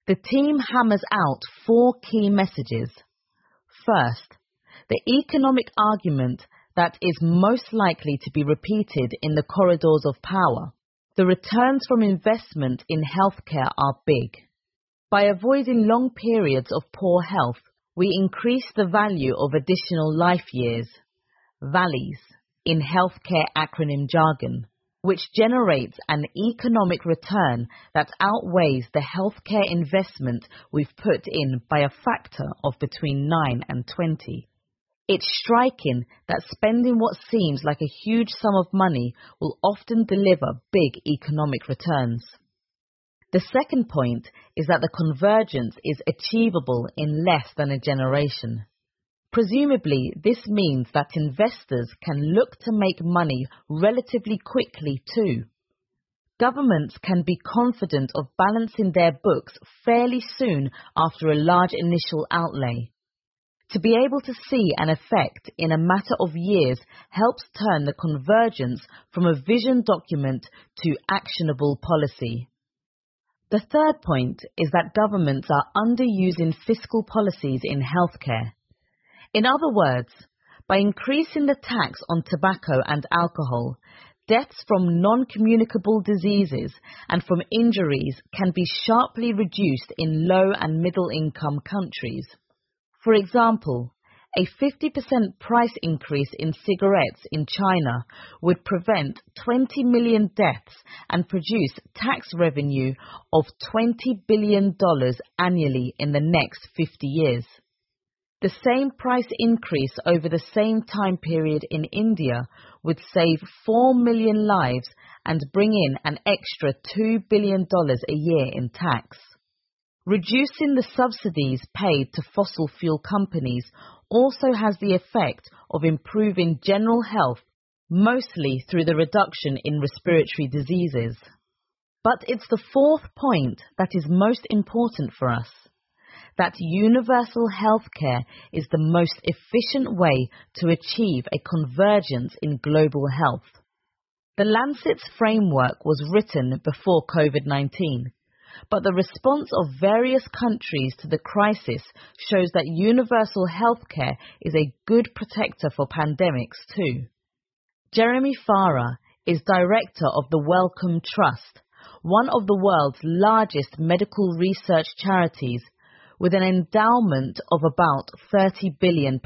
The team hammers out 4 key messages. First, the economic argument that is most likely to be repeated in the corridors of power. The returns from investment in healthcare are big. By avoiding long periods of poor health, we increase the value of additional life years, VALIES, in healthcare acronym jargon, which generates an economic return that outweighs the healthcare investment we've put in by a factor of between 9 and 20. It's striking that spending what seems like a huge sum of money will often deliver big economic returns. The second point is that the convergence is achievable in less than a generation. Presumably, this means that investors can look to make money relatively quickly too. Governments can be confident of balancing their books fairly soon after a large initial outlay. To be able to see an effect in a matter of years helps turn the convergence from a vision document to actionable policy. The third point is that governments are underusing fiscal policies in healthcare. In other words, by increasing the tax on tobacco and alcohol, deaths from non-communicable diseases and from injuries can be sharply reduced in low and middle-income countries. For example, a 50% price increase in cigarettes in China would prevent 20 million deaths and produce tax revenue of $20 billion annually in the next 50 years. The same price increase over the same time period in India would save 4 million lives and bring in an extra $2 billion a year in tax. Reducing the subsidies paid to fossil fuel companies also has the effect of improving general health, mostly through the reduction in respiratory diseases. But it's the fourth point that is most important for us, that universal healthcare is the most efficient way to achieve a convergence in global health. The Lancet's framework was written before COVID-19. But the response of various countries to the crisis shows that universal healthcare is a good protector for pandemics too. Jeremy Farah is director of the Wellcome Trust, one of the world's largest medical research charities, with an endowment of about £30 billion.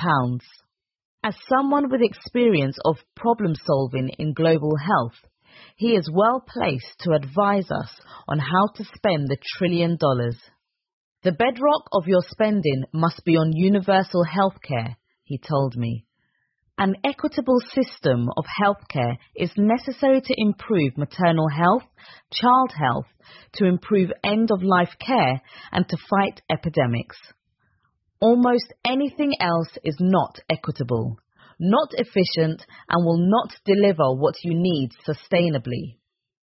As someone with experience of problem solving in global health, he is well placed to advise us on how to spend the $1 trillion. The bedrock of your spending must be on universal healthcare, he told me. An equitable system of healthcare is necessary to improve maternal health, child health, to improve end-of-life care, and to fight epidemics. Almost anything else is not equitable, not efficient, and will not deliver what you need sustainably.